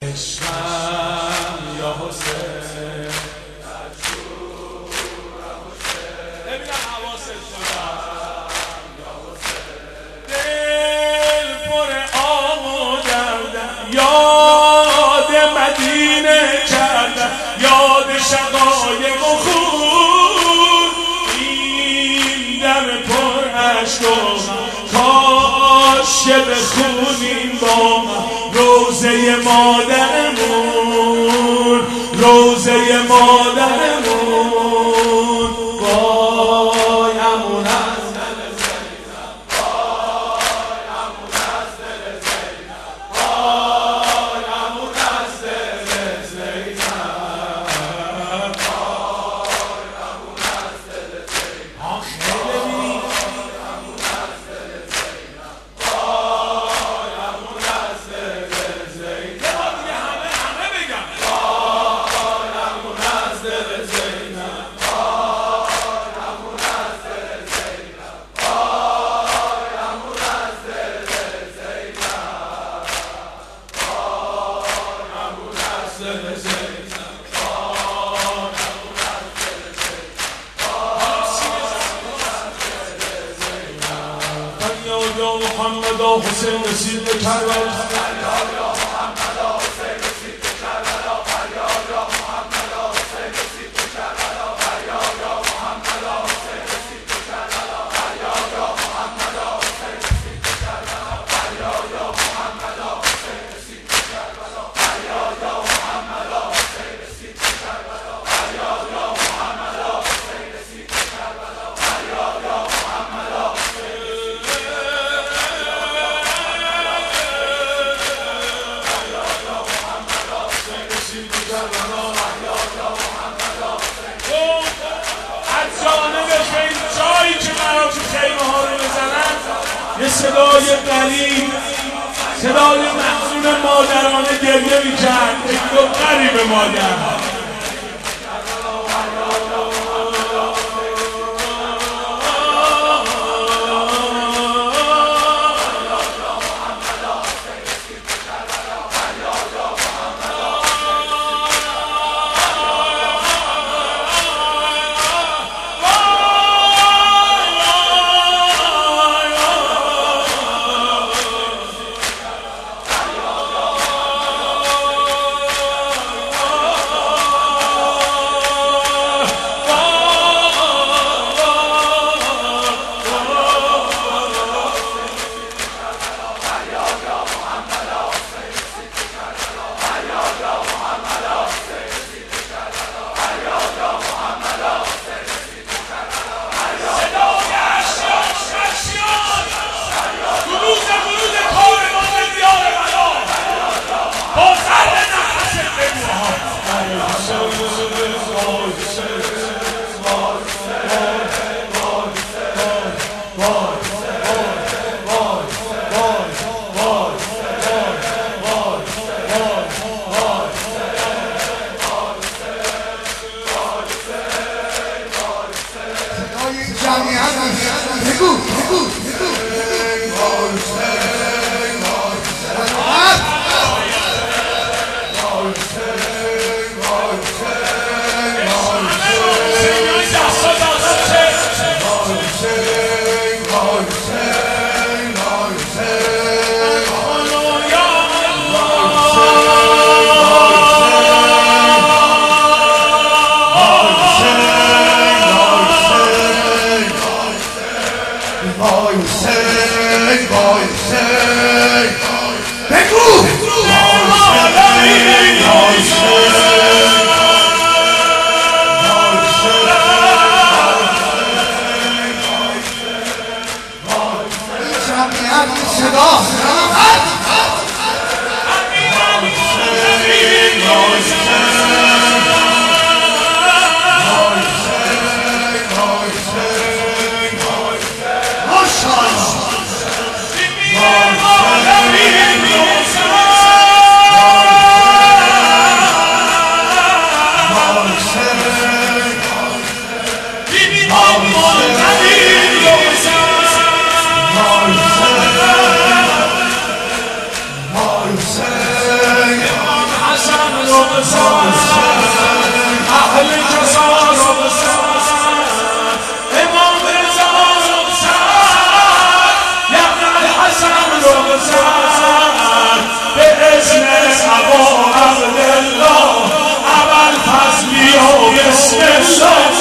عشقم یا حسین، ببینم حواست شدم یا حسین، دل پر آب و دردم، یاد مدینه کردم، یاد شقایق و خون، این دم پر عشق و کاش بخونیم با من روزه مادرمون، روزه مادرمون، وای همون از دل زینب، وای همون از دل زینب، وای همون از دل زینب، وای همون از دل زینب، آخه ببینی همون از دل زینب، وای همون از دل زینب، دیگه همه بگم وای همون از دل زینب، وای همون از دل زینب، وای همون از دل زینب، وای همون از دل زینب، وای همون از دل زینب. فریاد یا محمد حسین رسید به کربلا، فریاد یا محمد حسین رسید به کربلا، فریاد یا محمد حسین رسید به کربلا، فریاد یا محمد حسین رسید به کربلا، فریاد یا محمد حسین رسید به کربلا، فریاد یا محمد حسین رسید به کربلا، فریاد یا محمد حسین رسید به کربلا، فریاد یا محمد حسین رسید به کربلا، فریاد یا محمد حسین از جانب خیلی جایی که قرار تو خیمه ها رو بزنن یه صدای غریب، صدای محزون مادرانه گریه میکرد که گفت غریب مادر. رو بزن اهل کسا رو بزن امام رضا رو بزن یعنی الحسن رو بزن به اذن ابا عبدالله ابوالفضلی و بسم الله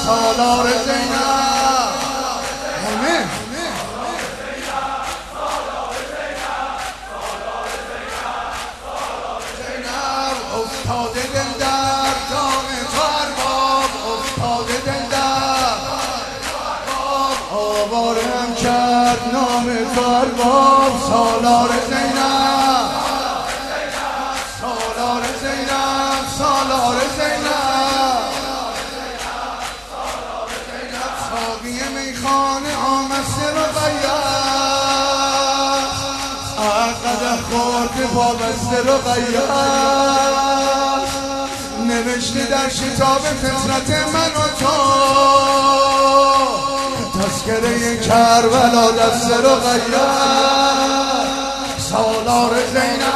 سالار زینب. همه افتاده دل در جام تو ارباب، افتاده دل در آوارم کرد نام تو ارباب. سالار زینب، سالار زینب، سالار زینب، ساقی میخانه آمسته رقیه، قدح خورده پابسته رقیه، نوشته در کتاب فطرت من و تو، تذکره کربلا دست رقیه. سالار زینب